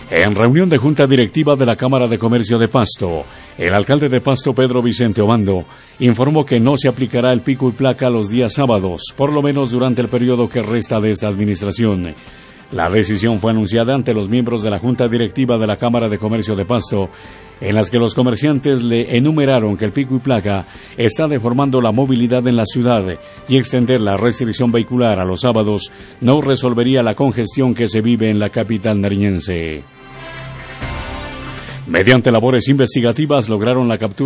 En reunión de Junta Directiva de la Cámara de Comercio de Pasto, el alcalde de Pasto, Pedro Vicente Obando, informó que no se aplicará el pico y placa los días sábados, por lo menos durante el periodo que resta de esta administración. La decisión fue anunciada ante los miembros de la Junta Directiva de la Cámara de Comercio de Pasto, en las que los comerciantes le enumeraron que el pico y placa está deformando la movilidad en la ciudad y extender la restricción vehicular a los sábados no resolvería la congestión que se vive en la capital nariñense. Mediante labores investigativas lograron la captura